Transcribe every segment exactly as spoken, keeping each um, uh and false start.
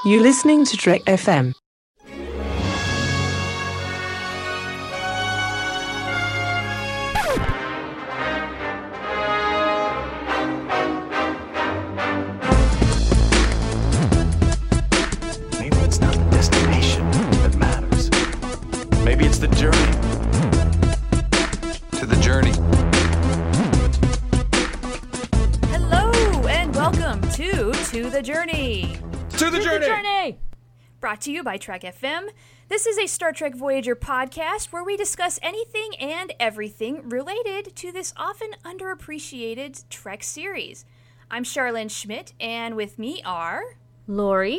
You're listening to Trek F M. Maybe it's not the destination that matters. Maybe it's the journey. To the journey. Hello and welcome to To the Journey. To the To journey! the Journey! Brought to you by Trek F M. This is a Star Trek Voyager podcast where we discuss anything and everything related to this often underappreciated Trek series. I'm Charlene Schmidt, and with me are... Lori.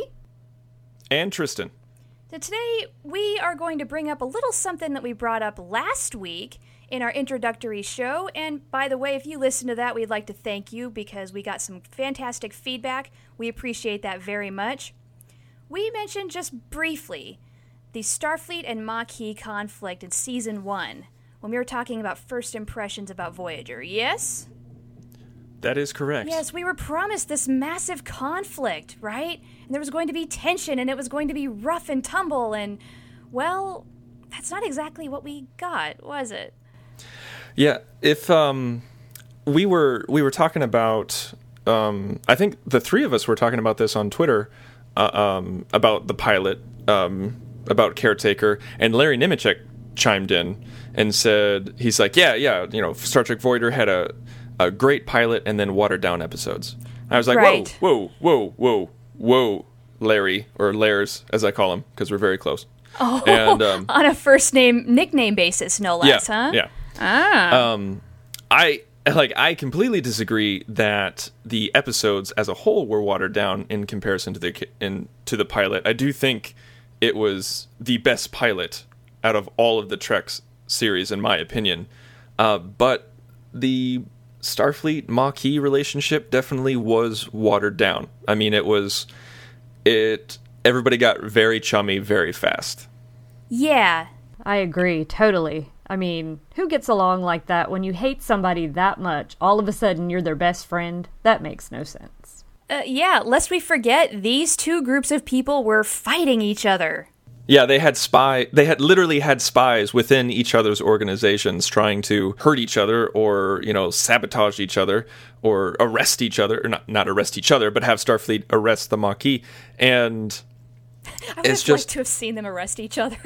And Tristan. So today we are going to bring up a little something that we brought up last week in our introductory show. And by the way, if you listen to that, we'd like to thank you because we got some fantastic feedback. We appreciate that very much. We mentioned just briefly the Starfleet and Maquis conflict in Season one when we were talking about first impressions about Voyager. Yes? That is correct. Yes, we were promised this massive conflict, right? And there was going to be tension, and it was going to be rough and tumble, and, well, that's not exactly what we got, was it? Yeah, if um, we were we were talking about, um, I think the three of us were talking about this on Twitter, uh, um, about the pilot, um, about Caretaker, and Larry Nemechek chimed in and said, he's like, yeah, yeah, you know, Star Trek Voyager had a, a great pilot and then watered down episodes. I was like, Right. whoa, whoa, whoa, whoa, whoa, Larry, or Lairs, as I call him, because we're very close. Oh, And, um, on a first name, nickname basis, no less, yeah, huh? yeah. Ah. Um, I like. I completely disagree that the episodes as a whole were watered down in comparison to the in to the pilot. I do think it was the best pilot out of all of the Trek series, in my opinion. Uh, but the Starfleet Maquis relationship definitely was watered down. I mean, it was it. Everybody got very chummy very fast. Yeah. I agree, totally. I mean, who gets along like that when you hate somebody that much? All of a sudden, you're their best friend? That makes no sense. Uh, yeah, lest we forget, these two groups of people were fighting each other. Yeah, they had spy. They had literally had spies within each other's organizations trying to hurt each other, or you know, sabotage each other, or arrest each other, or not not arrest each other, but have Starfleet arrest the Maquis. And I would it's have just liked to have seen them arrest each other.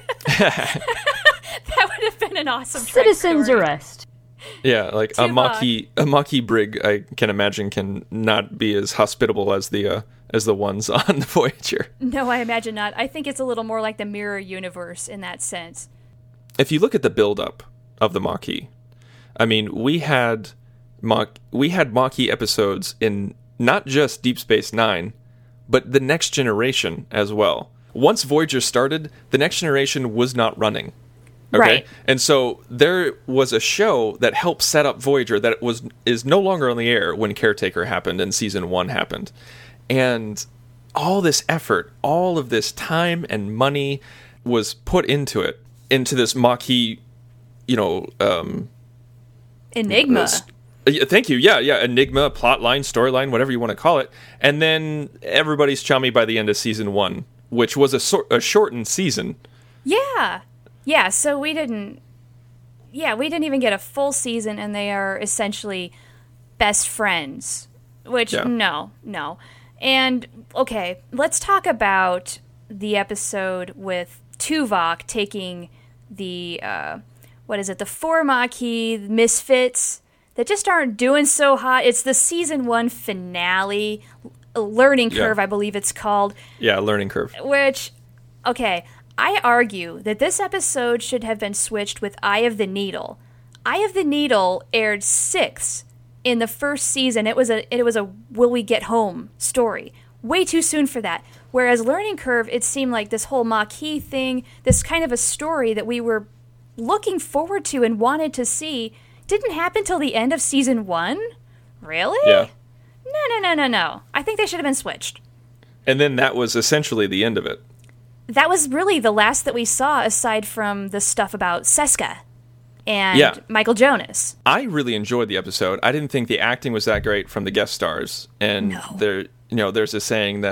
That would have been an awesome Trek Citizens story. arrest. yeah, like a Tuvok. Maquis a Maquis brig, I can imagine, can not be as hospitable as the uh, as the ones on the Voyager. No, I imagine not. I think it's a little more like the mirror universe in that sense. If you look at the buildup of the Maquis, I mean, we had Ma- we had Maquis episodes in not just Deep Space Nine, but the Next Generation as well. Once Voyager started, the Next Generation was not running. Okay? Right. And so there was a show that helped set up Voyager that was is no longer on the air when Caretaker happened and Season one happened. And all this effort, all of this time and money was put into it, into this Maquis, you know, um, Enigma. uh, st- yeah, thank you. Yeah, yeah. Enigma, plotline, storyline, whatever you want to call it. And then everybody's chummy by the end of Season one, which was a, sor- a shortened season. Yeah. Yeah, so we didn't... Yeah, we didn't even get a full season, and they are essentially best friends. Which, Yeah. no, no. And, okay, let's talk about the episode with Tuvok taking the, uh, what is it, the four Maquis misfits that just aren't doing so hot. It's the Season one finale, Learning Yeah. Curve, I believe it's called. Yeah, learning curve. Which, okay, I argue that this episode should have been switched with Eye of the Needle. Eye of the Needle aired sixth in the first season. It was a it was a will we get home story. Way too soon for that. Whereas Learning Curve, it seemed like this whole Maquis thing, this kind of a story that we were looking forward to and wanted to see, didn't happen till the end of season one? Really? Yeah. No, no, no, no, no. I think they should have been switched. And then that was essentially the end of it. That was really the last that we saw, aside from the stuff about Seska and Yeah. Michael Jonas. I really enjoyed the episode. I didn't think the acting was that great from the guest stars. And No. there, you know, there's a saying that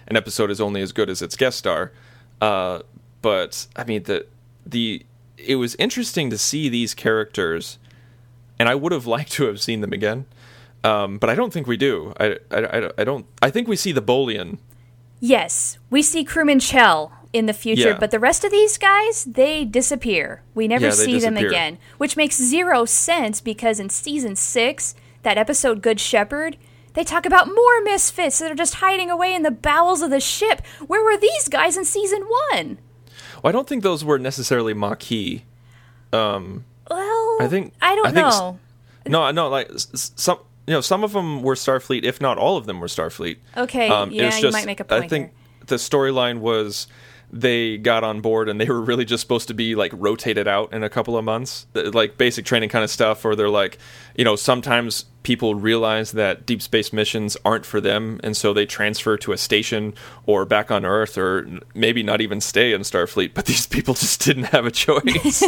an episode is only as good as its guest star. Uh, but I mean, the the it was interesting to see these characters, and I would have liked to have seen them again, um, but I don't think we do. I, I, I, I don't. I think we see the Bolian. Yes, we see crewman Chell in the future, Yeah. but the rest of these guys, they disappear. We never Yeah, they see them disappear. again, which makes zero sense because in season six, that episode Good Shepherd, they talk about more misfits that are just hiding away in the bowels of the ship. Where were these guys in season one? Well, I don't think those were necessarily Maquis. Um, Well, I think I don't I think s- know. No, no, like s- s- some, you know, some of them were Starfleet, if not all of them were Starfleet. Okay, Um, it yeah, was you just- might make a point I think here. the storyline was they got on board and they were really just supposed to be like rotated out in a couple of months, Th- like basic training kind of stuff. Or they're like, you know, sometimes people realize that deep space missions aren't for them, and so they transfer to a station or back on Earth, or n- maybe not even stay in Starfleet. But these people just didn't have a choice.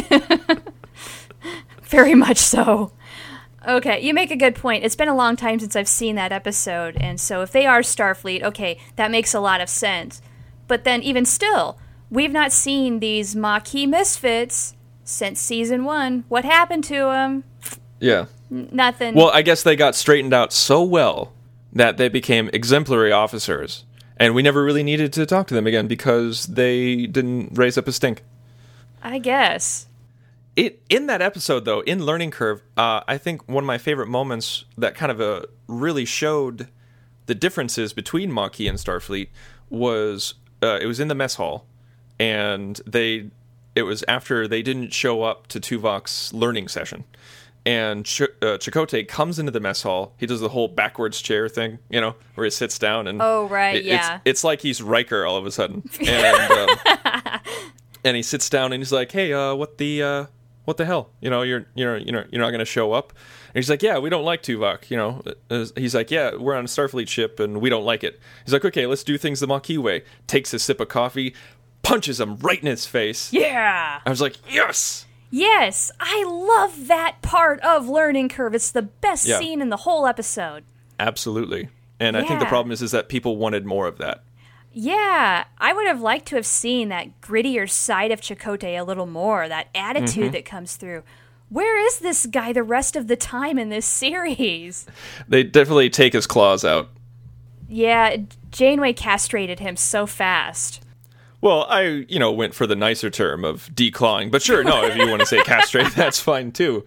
Very much so. Okay, you make a good point. It's been a long time since I've seen that episode, and so if they are Starfleet, okay, that makes a lot of sense. But then, even still, we've not seen these Maquis misfits since season one. What happened to them? Yeah. Nothing. Well, I guess they got straightened out so well that they became exemplary officers, and we never really needed to talk to them again because they didn't raise up a stink. I guess. It in that episode, though, in Learning Curve, uh, I think one of my favorite moments that kind of uh, really showed the differences between Maquis and Starfleet was uh, it was in the mess hall, and they it was after they didn't show up to Tuvok's learning session. And Ch- uh, Chakotay comes into the mess hall. He does the whole backwards chair thing, you know, where he sits down and Oh, right, it- yeah. It's, it's like he's Riker all of a sudden, and um, and he sits down and he's like, "Hey, uh, what the uh, what the hell? You know, you're you're you know you're not going to show up." And he's like, "Yeah, we don't like Tuvok." You know, Uh, he's like, "Yeah, we're on a Starfleet ship and we don't like it." He's like, "Okay, let's do things the Maquis way." Takes a sip of coffee, punches him right in his face. Yeah. I was like, "Yes." Yes, I love that part of Learning Curve. It's the best Yeah. scene in the whole episode. Absolutely. And I think the Yeah. problem is is that people wanted more of that. Yeah, I would have liked to have seen that grittier side of Chakotay a little more, that attitude Mm-hmm. that comes through. Where is this guy the rest of the time in this series? They definitely take his claws out. Yeah, Janeway castrated him so fast. Well, I, you know, went for the nicer term of declawing, but sure, no, if you want to say castrate, that's fine too.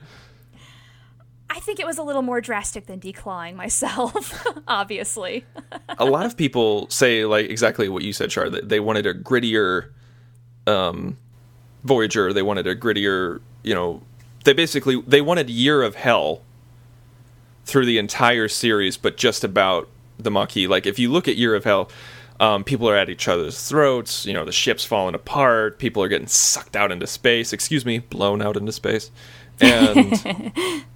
I think it was a little more drastic than declawing myself, obviously. A lot of people say, like, exactly what you said, Char, that they wanted a grittier um, Voyager, they wanted a grittier, you know, they basically, they wanted Year of Hell through the entire series, but just about the Maquis. Like, if you look at Year of Hell, um, people are at each other's throats, you know, the ship's falling apart, people are getting sucked out into space, excuse me, blown out into space. And,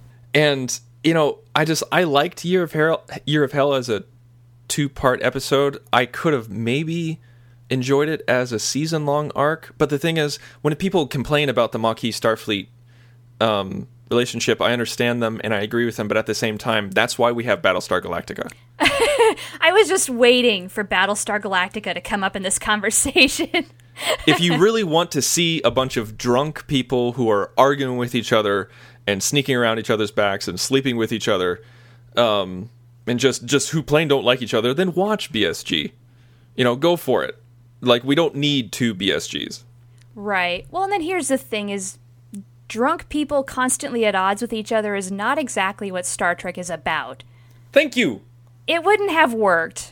and you know, I just, I liked Year of Hell, Year of Hell as a two-part episode. I could have maybe enjoyed it as a season-long arc, but the thing is, when people complain about the Maquis Starfleet um, relationship, I understand them and I agree with them, but at the same time, that's why we have Battlestar Galactica. I was just waiting for Battlestar Galactica to come up in this conversation. If you really want to see a bunch of drunk people who are arguing with each other and sneaking around each other's backs and sleeping with each other, um, and just, just who plain don't like each other, then watch B S G. You know, go for it. Like, we don't need two B S Gs. Right. Well, and then here's the thing is drunk people constantly at odds with each other is not exactly what Star Trek is about. Thank you. It wouldn't have worked.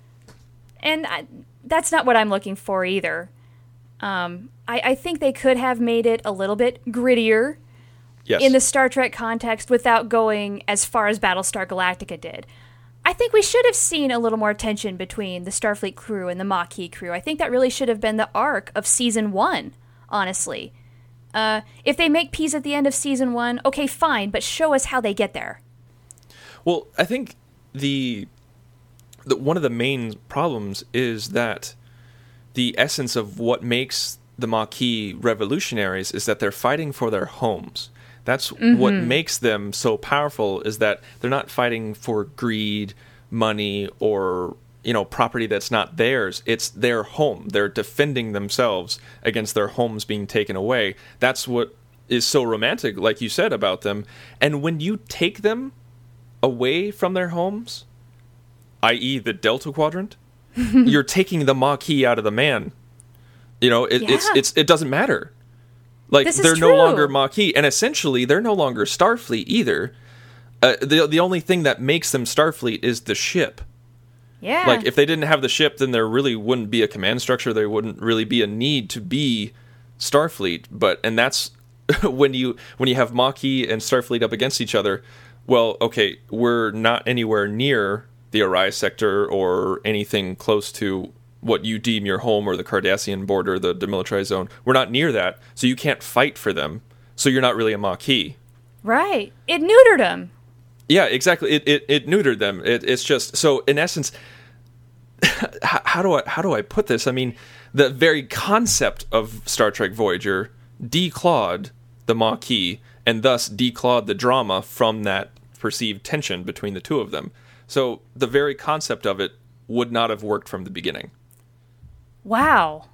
And I, that's not what I'm looking for either. Um, I, I think they could have made it a little bit grittier Yes. in the Star Trek context without going as far as Battlestar Galactica did. I think we should have seen a little more tension between the Starfleet crew and the Maquis crew. I think that really should have been the arc of season one, honestly. Uh, if they make peace at the end of season one, okay, fine, but show us how they get there. Well, I think the, the one of the main problems is that the essence of what makes the Maquis revolutionaries is that they're fighting for their homes. That's mm-hmm. what makes them so powerful, is that they're not fighting for greed, money, or you know, property that's not theirs. It's their home. They're defending themselves against their homes being taken away. That's what is so romantic, like you said, about them. And when you take them away from their homes, that is the Delta Quadrant, you're taking the Maquis out of the man. You know, it, Yeah. it's it's it doesn't matter. Like, This is they're no true. longer Maquis, and essentially they're no longer Starfleet either. Uh, the the only thing that makes them Starfleet is the ship. Yeah. Like, if they didn't have the ship, then there really wouldn't be a command structure. There wouldn't really be a need to be Starfleet. But and that's when you when you have Maquis and Starfleet up against each other. Well, okay, we're not anywhere near the Orion sector or anything close to what you deem your home or the Cardassian border, the demilitarized zone. We're not near that, so you can't fight for them. So you're not really a Maquis. Right. It neutered him. Yeah, exactly. It it, it neutered them. It, it's just so in essence. how, how do I how do I put this? I mean, the very concept of Star Trek Voyager declawed the Maquis and thus declawed the drama from that perceived tension between the two of them. So the very concept of it would not have worked from the beginning. Wow.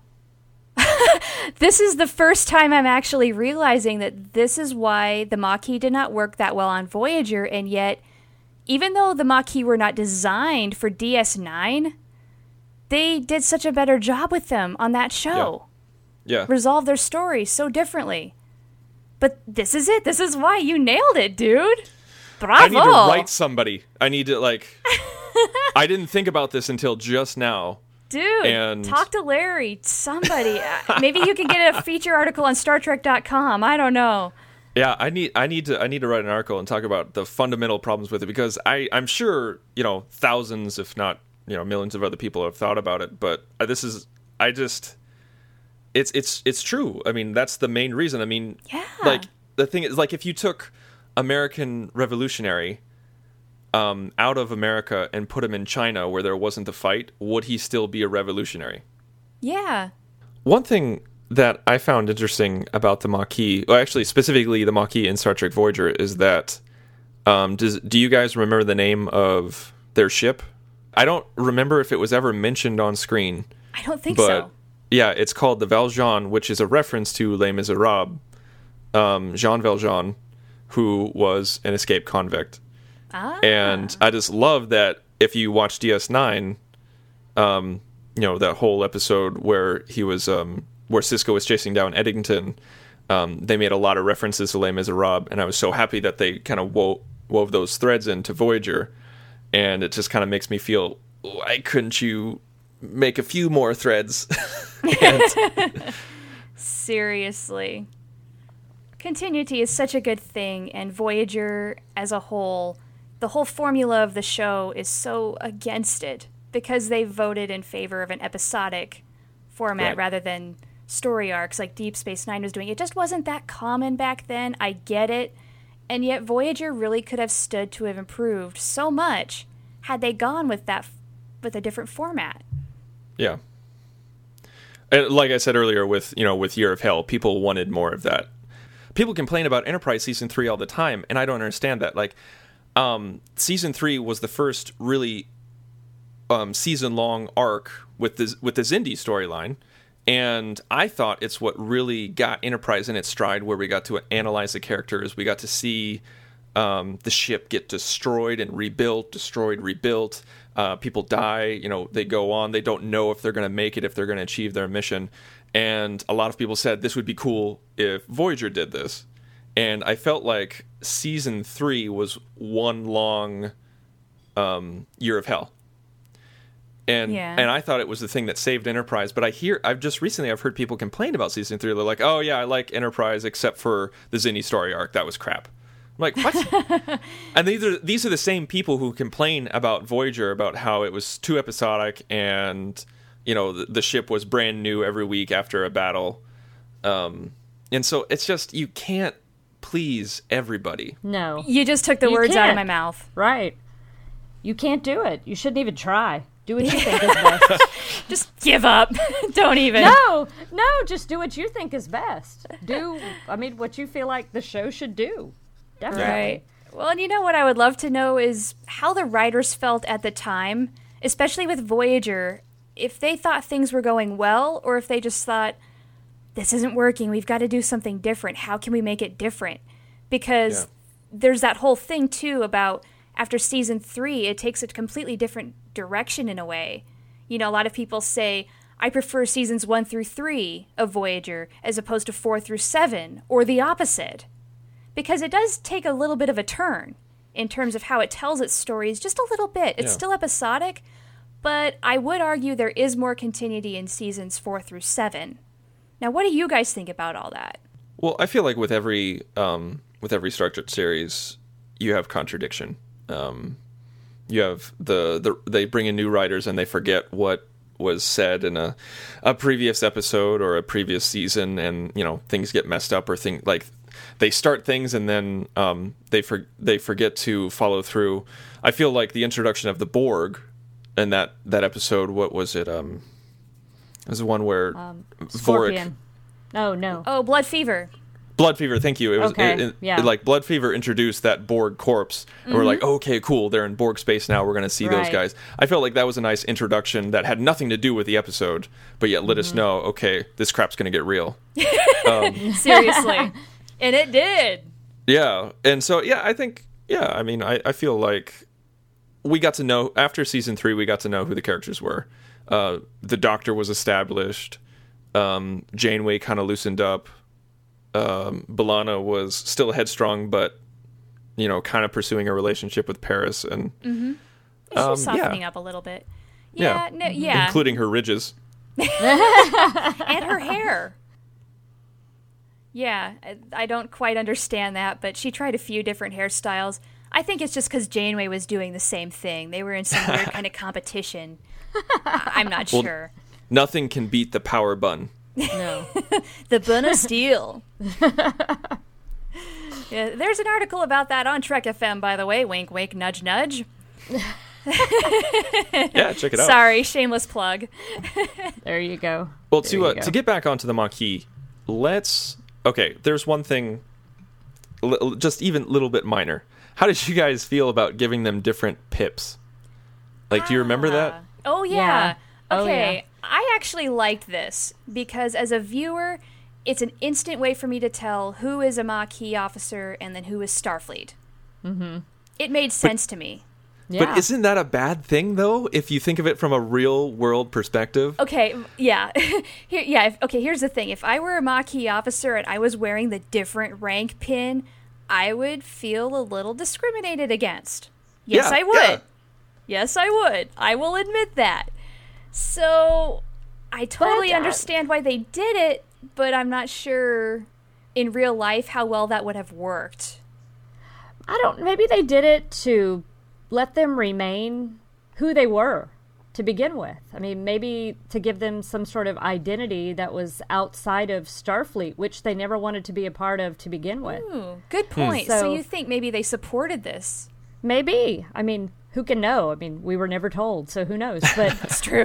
This is the first time I'm actually realizing that this is why the Maquis did not work that well on Voyager, and yet, even though the Maquis were not designed for D S nine, they did such a better job with them on that show. Yeah. Resolve their stories so differently. But this is it. This is why you nailed it, dude. Bravo. I need to write somebody. I need to, like... I didn't think about this until just now. Dude, And- talk to Larry, somebody. Uh, Maybe you can get a feature article on Star Trek dot com. I don't know. Yeah, I need I need to I need to write an article and talk about the fundamental problems with it, because I I'm sure, you know, thousands if not, you know, millions of other people have thought about it, but this is I just it's it's it's true. I mean, that's the main reason. I mean, Yeah. like the thing is, like, if you took American Revolutionary um, out of America and put him in China where there wasn't the fight, would he still be a revolutionary? Yeah. One thing that I found interesting about the Maquis, well, actually specifically the Maquis in Star Trek Voyager, is that um, does do you guys remember the name of their ship? I don't remember if it was ever mentioned on screen, I don't think but so. yeah, it's called the Valjean, which is a reference to Les Miserables, um, Jean Valjean, who was an escaped convict. Ah. And I just love that if you watch D S nine, um, you know, that whole episode where he was, um, where Sisko was chasing down Eddington, um, they made a lot of references to Les Miserables, and I was so happy that they kind of wo- wove those threads into Voyager, and it just kind of makes me feel, why couldn't you make a few more threads? And, Seriously. Continuity is such a good thing, and Voyager as a whole, the whole formula of the show is so against it because they voted in favor of an episodic format Right. rather than story arcs like Deep Space Nine was doing. It just wasn't that common back then. I get it. And yet Voyager really could have stood to have improved so much had they gone with that f- with a different format. yeah. And like I said earlier, with you know, with Year of Hell, people wanted more of that. People complain about Enterprise season three all the time, and I don't understand that. Like, um, season three was the first really um, season-long arc with the with the Xindi storyline, and I thought it's what really got Enterprise in its stride, where we got to analyze the characters, we got to see um, the ship get destroyed and rebuilt, destroyed, rebuilt. Uh, people die, you know, they go on, they don't know if they're going to make it, if they're going to achieve their mission. And a lot of people said this would be cool if Voyager did this. And I felt like season three was one long um, Year of Hell. And Yeah. and I thought it was the thing that saved Enterprise. But I hear, I've just recently, I've heard people complain about season three. They're like, oh yeah, I like Enterprise except for the Xindi story arc. That was crap. I'm like, what? And these are, these are the same people who complain about Voyager, about how it was too episodic and, you know, the, the ship was brand new every week after a battle. Um, and so it's just, you can't please everybody. No. You just took the You words out of can't. my mouth. Right. You can't do it. You shouldn't even try. Do what you think is best. Just give up. Don't even. No, no, just do what you think is best. Do, I mean, what you feel like the show should do. Definitely. Right. Well, and you know what I would love to know is how the writers felt at the time especially with Voyager, if they thought things were going well, or if they just thought, this isn't working, we've got to do something different. How can we make it different? Because Yeah. there's that whole thing, too, about after season three, it takes a completely different direction in a way. You know, a lot of people say, I prefer seasons one through three of Voyager as opposed to four through seven, or the opposite. Because it does take a little bit of a turn in terms of how it tells its stories, just a little bit. It's Yeah. still episodic, but I would argue there is more continuity in seasons four through seven. Now, what do you guys think about all that? Well, I feel like with every um, with every Star Trek series, you have contradiction. Um, you have the, the they bring in new writers and they forget what was said in a a previous episode or a previous season, and you know things get messed up or thing like they start things and then um, they for, they forget to follow through. I feel like the introduction of the Borg in that that episode. What was it? Um, it was the one where Um, Vorik. Scorpion. No, no. Oh, Blood Fever. Blood Fever, thank you. It was Okay, it, it- yeah. like Blood Fever introduced that Borg corpse, and we're like, okay, cool, they're in Borg space now. We're going to see those Right. guys. I felt like that was a nice introduction that had nothing to do with the episode, but yet let us know, okay, this crap's going to get real. Seriously. And it did. Yeah, and so yeah, I think yeah, I mean, I, I feel like we got to know after season three, we got to know who the characters were. Uh, the Doctor was established. Um, Janeway kind of loosened up. Um, B'Elanna was still headstrong, but you know, kind of pursuing a relationship with Paris, and She's Um, softening yeah. up a little bit. Yeah. Yeah, no, yeah. including her ridges. And her hair. Yeah, I, I don't quite understand that, but she tried a few different hairstyles. I think it's just because Janeway was doing the same thing. They were in some weird kind of competition. I- I'm not Well, sure. Nothing can beat the power bun. No. The Bun of Steel. Yeah, there's an article about that on Trek F M, by the way. Wink, wink, nudge, nudge. Yeah, check it out. Sorry, shameless plug. There you go. Well, There to you uh, go. to get back onto the Maquis, let's. Okay, there's one thing, li- just even a little bit minor. How did you guys feel about giving them different pips? Like, do you remember that? Oh, yeah. Yeah. Oh, Okay, yeah. I actually liked this because as a viewer, it's an instant way for me to tell who is a Maquis officer and then who is Starfleet. Mm-hmm. It made sense to me. Yeah. But isn't that a bad thing, though, if you think of it from a real world perspective? Okay, yeah. Here, yeah, if, okay, here's the thing. If I were a Maquis officer and I was wearing the different rank pin, I would feel a little discriminated against. Yes, Yeah, I would. yeah. Yes, I would. I will admit that. So, I totally But, uh, understand why they did it, but I'm not sure in real life how well that would have worked. I don't. Maybe they did it to let them remain who they were to begin with. I mean, maybe to give them some sort of identity that was outside of Starfleet, which they never wanted to be a part of to begin with. Ooh, good point. So, So- you think maybe they supported this? Maybe. I mean, who can know? I mean, we were never told, so who knows? But It's true.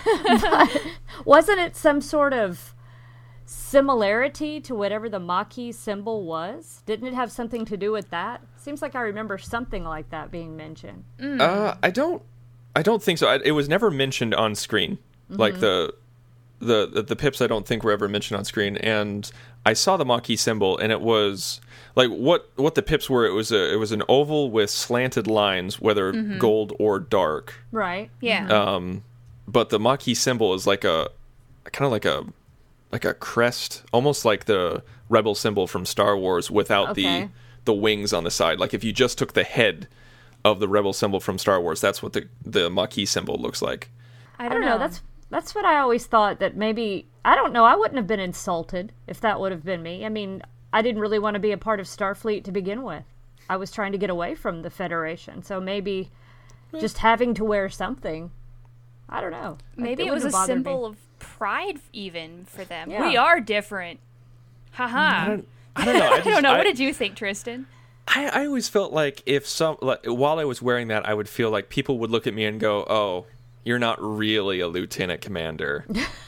wasn't it some sort of similarity to whatever the Maquis symbol was? Didn't it have something to do with that? Seems like I remember something like that being mentioned. Uh, I don't. I don't think so. I, it was never mentioned on screen. Like the, the the the pips, I don't think were ever mentioned on screen. And I saw the Maquis symbol, and it was like what what the pips were. It was a it was an oval with slanted lines, whether gold or dark. Right. Yeah. Um, but the Maquis symbol is like a kind of like a like a crest, almost like the rebel symbol from Star Wars without Okay. the the wings on the side. Like if you just took the head of the rebel symbol from Star Wars, that's what the the Maquis symbol looks like. I I don't, don't know. That's that's what I always thought, that maybe, I don't know, I wouldn't have been insulted if that would have been me. I mean, I didn't really want to be a part of Starfleet to begin with. I was trying to get away from the Federation, so maybe just having to wear something, I don't know. Maybe it, was wouldn't a have bothered me. symbol of pride, even for them. Yeah. We are different. Haha. I don't, I don't know. I, I just, don't know. I, What did you think, Tristan? I, I always felt like if some like, while I was wearing that, I would feel like people would look at me and go, "Oh, you're not really a lieutenant commander.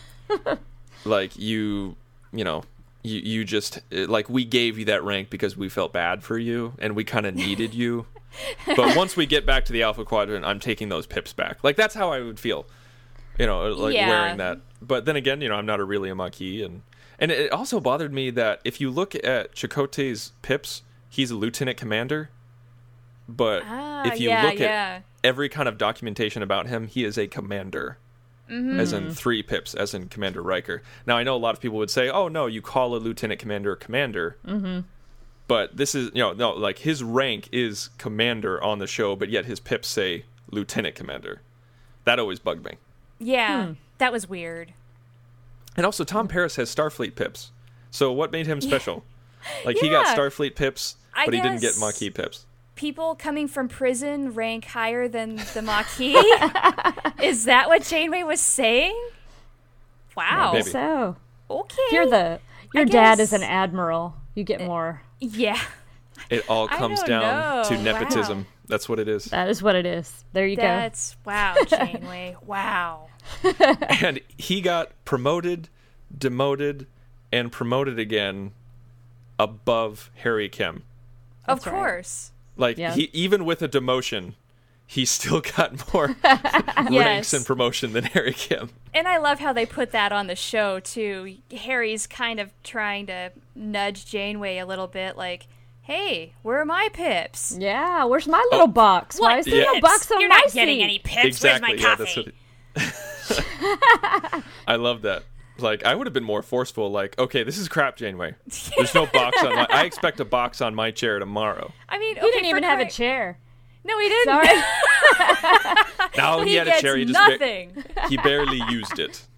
Like you, you know, you you just like we gave you that rank because we felt bad for you and we kind of needed you." But once we get back to the Alpha Quadrant, I'm taking those pips back. Like, that's how I would feel, you know, like Yeah. wearing that. But then again, you know, I'm not a really a Maquis, and and it also bothered me that if you look at Chakotay's pips, he's a lieutenant commander. But Ah, if you yeah, look yeah. at every kind of documentation about him, he is a commander. Mm-hmm. As in three pips, as in Commander Riker. Now, I know a lot of people would say, oh, no, you call a lieutenant commander a commander. Mm-hmm. But this is, you know, no, like, his rank is commander on the show, but yet his pips say lieutenant commander. That always bugged me. Yeah, Hmm. that was weird. And also, Tom Paris has Starfleet pips. So what made him special? Like, he got Yeah. Starfleet pips, I but he didn't get guess- Maquis pips. People coming from prison rank higher than the Maquis? Is that what Janeway was saying? Wow. Maybe. So, Okay. if you're the your I dad guess- is an admiral, you get more. Yeah. It all I comes don't down to know. nepotism. Wow. That's what it is. That is what it is. There you That's wow, Janeway. Wow. And he got promoted, demoted, and promoted again above Harry Kim. Of right. course. Like, Yeah. he even with a demotion, he still got more ranks Yes. and promotion than Harry Kim. And I love how they put that on the show too. Harry's kind of trying to nudge Janeway a little bit, like, "Hey, where are my pips?" go. Yeah, where's my little box? Why What is there no pips? box on You're my not getting seat? any pips. Exactly. Where's my Yeah, coffee? that's what it- I love that. Like, I would have been more forceful. Like, okay, this is crap, Janeway. There's no box on my. I expect a box on my chair tomorrow. I mean, He okay, didn't for even have a cry- chair. No, he didn't. Sorry. Now he, He had a gets chair. He just ba- nothing. he barely used it.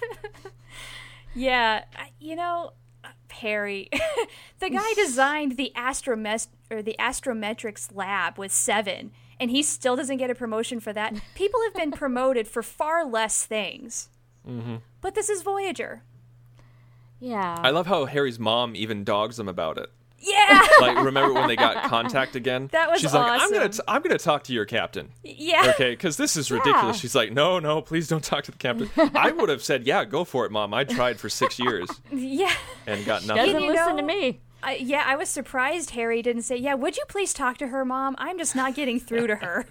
Yeah, I- you know, uh, Harry, the guy designed the astromes- or the astrometrics lab with seven, and he still doesn't get a promotion for that. People have been promoted for far less things, mm-hmm. but this is Voyager. Yeah. I love how Harry's mom even dogs him about it. Yeah, Like, remember when they got contact again? That was She's like, I'm gonna, awesome. t- I'm gonna talk to your captain. yeah. Okay, because this is ridiculous. Yeah. She's like, no, no, please don't talk to the captain. I would have said, yeah, go for it, Mom. I tried for six years Yeah. and got Doesn't nothing. you listen know- to me. I, yeah, I was surprised Harry didn't say, "Yeah, would you please talk to her, Mom? I'm just not getting through to her."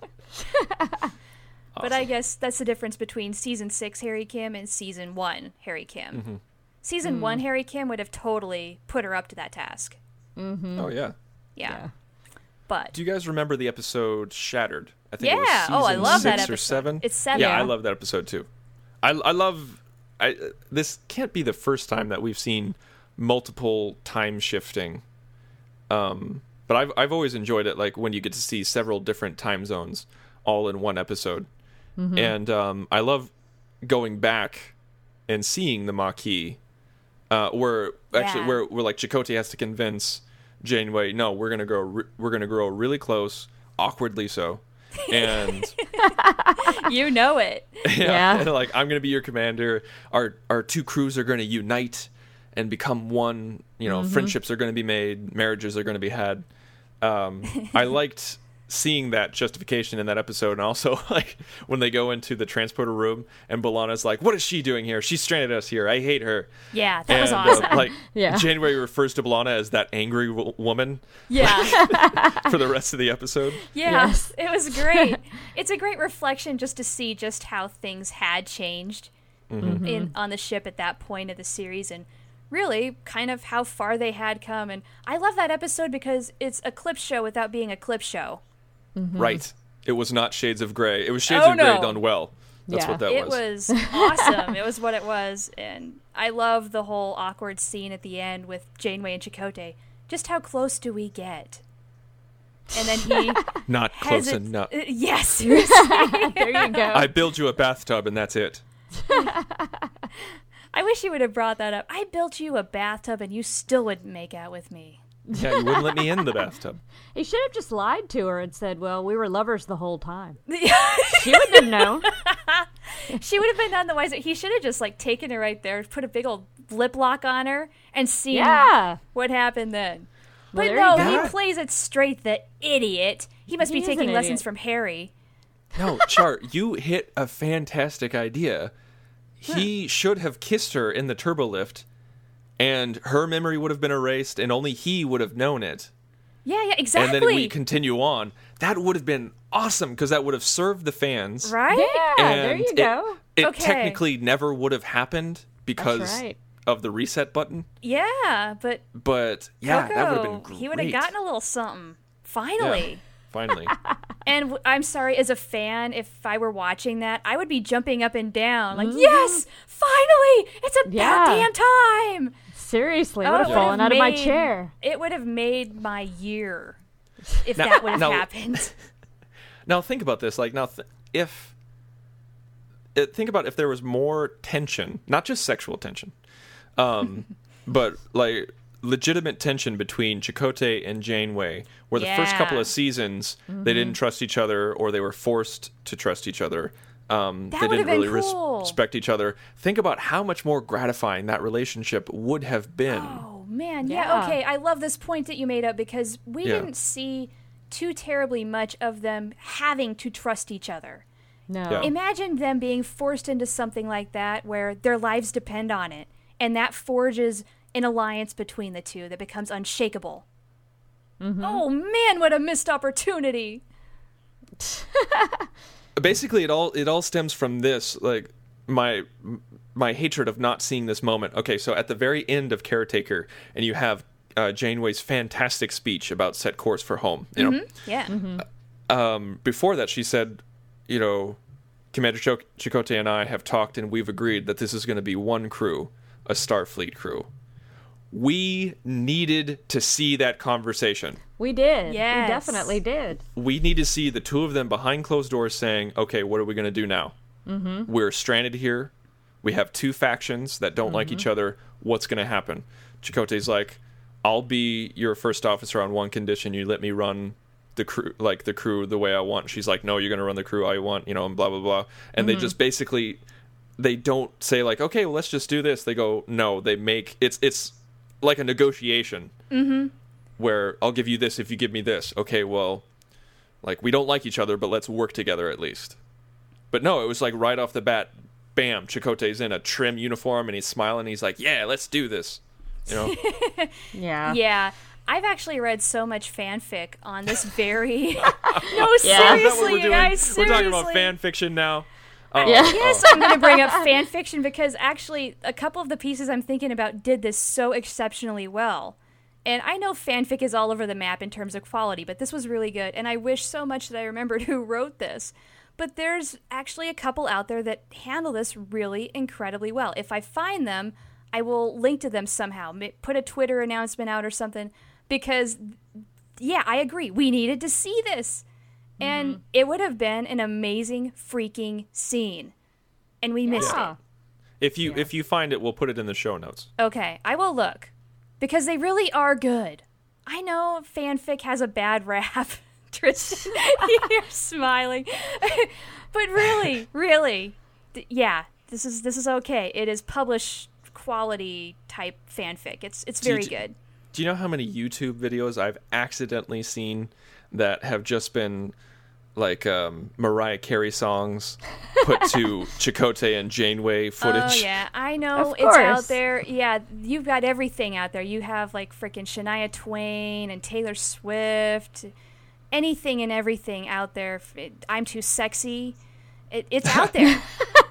But I guess that's the difference between season six Harry Kim and season one Harry Kim. Mm-hmm. Season one Harry Kim would have totally put her up to that task. Oh, yeah. Yeah. Yeah. But Do you guys remember the episode Shattered? I think it was Yeah. season Oh, I love that six or episode. seven. It's seven. Yeah, Yeah. I love that episode too. I, I love. I this can't be the first time that we've seen multiple time shifting. Um, but I've I've always enjoyed it. Like when you get to see several different time zones all in one episode, Mm-hmm. and um, I love going back and seeing the Maquis, uh, where actually Yeah. where where like Chakotay has to convince Janeway, no, we're gonna grow re- we're gonna grow really close, awkwardly so, and you know it. yeah, Yeah. and like I'm gonna be your commander. Our our two crews are gonna unite and become one. You know, friendships are gonna be made, marriages are gonna be had. Um, I liked seeing that justification in that episode, and also like when they go into the transporter room and B'Elanna's like, "What is she doing here? She stranded us here. I hate her." Yeah, that was and, awesome. Uh, like Yeah. January refers to B'Elanna as that angry w- woman yeah. for the rest of the episode. Yeah, Yes. it was great. It's a great reflection just to see just how things had changed in on the ship at that point of the series, and really kind of how far they had come. And I love that episode because it's a clip show without being a clip show. Right. It was not Shades of Grey. It was Shades Oh, of Grey no. done well. That's Yeah. what that It was. was awesome. It was what it was, and I love the whole awkward scene at the end with Janeway and Chakotay. Just how close do we get? And then he Not close hesit- enough. Uh, yes, seriously. There you go. I build you a bathtub and that's it. I wish you would have brought that up. I built you a bathtub and you still wouldn't make out with me. Yeah, you wouldn't let me in the bathtub. He should have just lied to her and said, "Well, we were lovers the whole time." She wouldn't have known. She would have been none the wiser. He should have just like taken her right there, put a big old lip lock on her, and seen Yeah. what happened then. Well, But there no, you he go. plays it straight, the idiot. He must He be is taking an lessons idiot. from Harry. No, Char, you hit a fantastic idea. He should have kissed her in the turbo lift, and her memory would have been erased, and only he would have known it. Yeah, yeah, exactly. And then we continue on. That would have been awesome because that would have served the fans. Right? Yeah, And there you it, go. It Okay. technically never would have happened because That's right. of the reset button. Yeah, but But yeah, Coco, that would have been great. he would have gotten a little something. Finally. Yeah, finally. And w- I'm sorry, as a fan, if I were watching that, I would be jumping up and down. Mm-hmm. Like, yes, finally! It's about Yeah. damn time! Seriously, I Oh, would it have would've fallen out of my made- chair. It would have made my year if Now- that would have now- happened. Now think about this. Like now, th- if uh, think about if there was more tension, not just sexual tension, um, but like legitimate tension between Chakotay and Janeway, where the first couple Yeah. of seasons they didn't trust each other, or they were forced to trust each other. Um, That they would didn't have been really res- cool. respect each other. Think about how much more gratifying that relationship would have been. Oh, man. Yeah, Yeah. okay. I love this point that you made up because we Yeah. didn't see too terribly much of them having to trust each other. No. Yeah. Imagine them being forced into something like that where their lives depend on it, and that forges an alliance between the two that becomes unshakable. Oh man, what a missed opportunity! Basically, it all it all stems from this, like my my hatred of not seeing this moment. Okay, so at the very end of Caretaker, and you have uh, Janeway's fantastic speech about set course for home. You know, Yeah, um, before that, she said, you know, Commander Chak- Chakotay and I have talked, and we've agreed that this is going to be one crew, a Starfleet crew. We needed to see that conversation. We did. Yes. We definitely did. We need to see the two of them behind closed doors saying, okay, what are we going to do now? Mm-hmm. We're stranded here. We have two factions that don't like each other. What's going to happen? Chakotay's like, I'll be your first officer on one condition. You let me run the crew, like the crew the way I want. She's like, no, you're going to run the crew I want, you know, and blah, blah, blah. And they just basically, they don't say like, okay, well, let's just do this. They go, no, they make, it's, it's like a negotiation. Mm-hmm. Where I'll give you this if you give me this. Okay, well, like, we don't like each other, but let's work together at least. But no, it was like right off the bat, bam, Chakotay's in a trim uniform, and he's smiling, he's like, yeah, let's do this. You know? Yeah. yeah. I've actually read so much fanfic on this very. no, Yeah. Is that what seriously, we're you doing? guys. We're talking about seriously. fan fiction now? Oh, Yeah. oh. Yes, I'm going to bring up fan fiction because actually a couple of the pieces I'm thinking about did this so exceptionally well. And I know fanfic is all over the map in terms of quality, but this was really good. And I wish so much that I remembered who wrote this. But there's actually a couple out there that handle this really incredibly well. If I find them, I will link to them somehow. Ma- Put a Twitter announcement out or something. Because, yeah, I agree. We needed to see this. And it would have been an amazing freaking scene. And we missed Yeah. it. If you if you find it, we'll put it in the show notes. Okay, I will look. Because they really are good. I know fanfic has a bad rap. Tristan, you're smiling. But really, really, th- yeah, this is this is okay. It is published quality type fanfic. It's it's very Do you- good. Do you know how many YouTube videos I've accidentally seen that have just been like um, Mariah Carey songs put to Chakotay and Janeway footage? Oh yeah, I know Of it's out course. there. Yeah, you've got everything out there. You have like freaking Shania Twain and Taylor Swift, anything and everything out there. F- it- I'm too sexy. It, it's out there.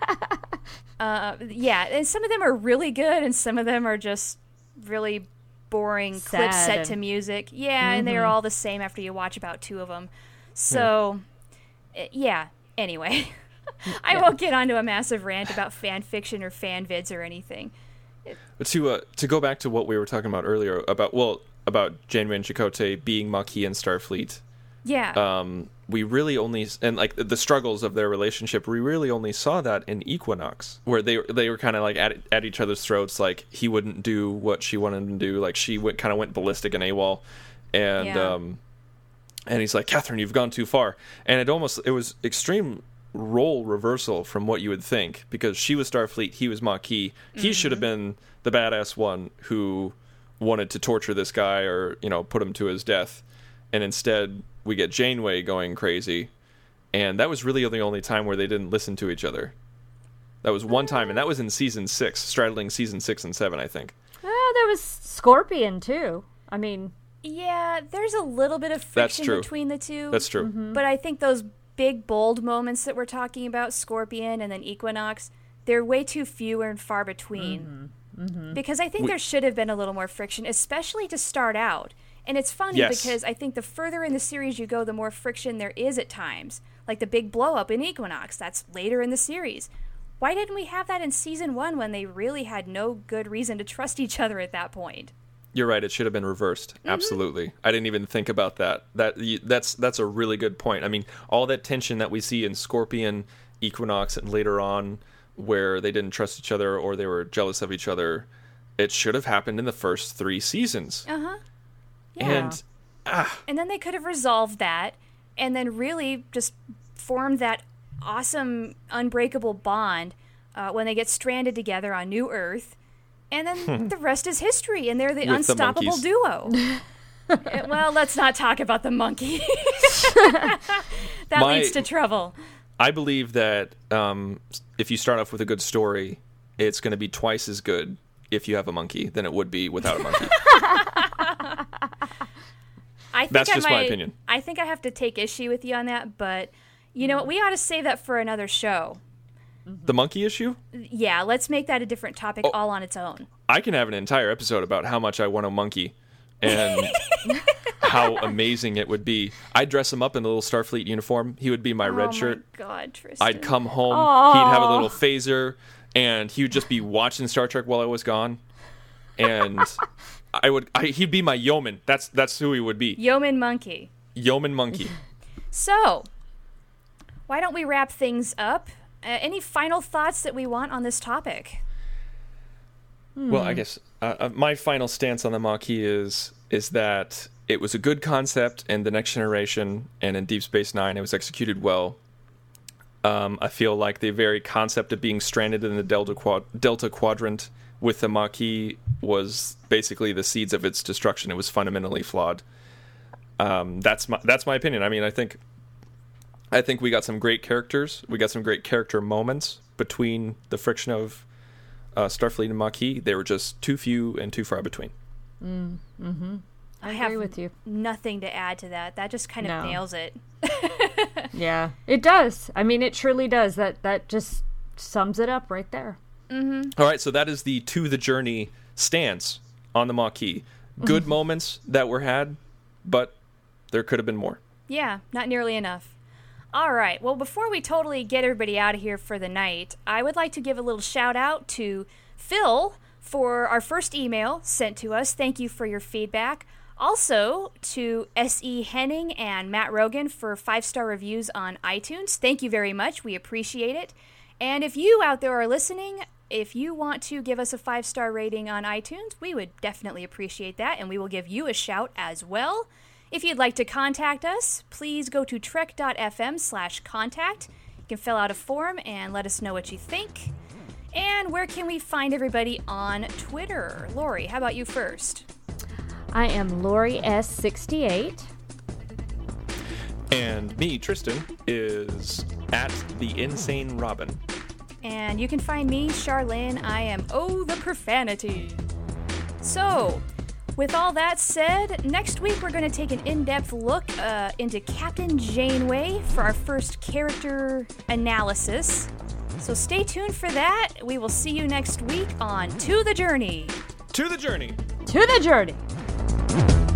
uh, yeah, and some of them are really good, and some of them are just really boring clips Sad set and- to music. Yeah, and they're all the same after you watch about two of them. So, uh, yeah. Anyway. I won't get onto a massive rant about fan fiction or fan vids or anything. But to uh, to go back to what we were talking about earlier about well about Janeway and Chakotay being Maquis and Starfleet, Yeah. um, we really only and like the struggles of their relationship. We really only saw that in Equinox, where they they were kind of like at at each other's throats. Like he wouldn't do what she wanted him to do. Like she went kind of went ballistic and AWOL, and Yeah. um, and he's like, Catherine, you've gone too far. And it almost it was extreme role reversal from what you would think, because she was Starfleet, he was Maquis. He Mm-hmm. should have been the badass one who wanted to torture this guy or, you know, put him to his death. And instead, we get Janeway going crazy. And that was really the only time where they didn't listen to each other. That was one time, and that was in season six, straddling season six and seven, I think. Oh, there was Scorpion too. I mean, Yeah, there's a little bit of friction true. between the two. That's true. Mm-hmm. But I think those big, bold moments that we're talking about, Scorpion and then Equinox, they're way too few and far between. Mm-hmm. Mm-hmm. Because I think We- there should have been a little more friction, especially to start out. And it's funny Yes. because I think the further in the series you go, the more friction there is at times. Like the big blow-up in Equinox, that's later in the series. Why didn't we have that in season one when they really had no good reason to trust each other at that point? You're right. It should have been reversed. Mm-hmm. Absolutely. I didn't even think about that. That y- that's that's a really good point. I mean, all that tension that we see in Scorpion, Equinox, and later on, where they didn't trust each other or they were jealous of each other, it should have happened in the first three seasons. Uh-huh. Yeah. And ah, And then they could have resolved that and then really just formed that awesome, unbreakable bond uh, when they get stranded together on New Earth. And then the rest is history, and they're the With the unstoppable monkeys. duo. Uh, well, let's not talk about the monkey. That My- leads to trouble. I believe that um, if you start off with a good story, it's going to be twice as good if you have a monkey than it would be without a monkey. I think That's I just my might, opinion. I think I have to take issue with you on that, but you know what? We ought to save that for another show. The monkey issue? Yeah, let's make that a different topic Oh. all on its own. I can have an entire episode about how much I want a monkey and how amazing it would be. I'd dress him up in a little Starfleet uniform. He would be my Oh red my shirt. God, Tristan. I'd come home. Aw. He'd have a little phaser, and he would just be watching Star Trek while I was gone. And I would. I, he'd be my yeoman. That's that's who he would be. Yeoman Monkey. Yeoman monkey. So, why don't we wrap things up? Uh, any final thoughts that we want on this topic? Well, I guess uh, uh, my final stance on the Maquis is is that it was a good concept in The Next Generation and in Deep Space Nine. It was executed well. Um, I feel like the very concept of being stranded in the Delta Quad- Delta Quadrant with the Maquis was basically the seeds of its destruction. It was fundamentally flawed. Um, that's my that's my opinion. I mean, I think I think we got some great characters. We got some great character moments between the friction of uh, Starfleet and Maquis. They were just too few and too far between. Mm, mm-hmm. I, I agree have with you. Nothing to add to that. That just kind of No. nails it. Yeah, it does. I mean, it truly does. That that just sums it up right there. Mm-hmm. All right, so that is the To the Journey stance on the Maquis. Good moments that were had, but there could have been more. Yeah, not nearly enough. All right, well, before we totally get everybody out of here for the night, I would like to give a little shout out to Phil for our first email sent to us. Thank you for your feedback. Also to S E Henning and Matt Rogan for five-star reviews on iTunes. Thank you very much. We appreciate it. And if you out there are listening, if you want to give us a five-star rating on iTunes, we would definitely appreciate that, and we will give you a shout as well. If you'd like to contact us, please go to trek.fm slash contact. You can fill out a form and let us know what you think. And where can we find everybody on Twitter? Lori, how about you first? I am Lori S sixty-eight. And me, Tristan, is at the Insane Robin. And you can find me, Charlene. I am Oh the Profanity. So, with all that said, next week we're going to take an in-depth look uh, into Captain Janeway for our first character analysis. So stay tuned for that. We will see you next week on To the Journey. To the Journey! To the journey.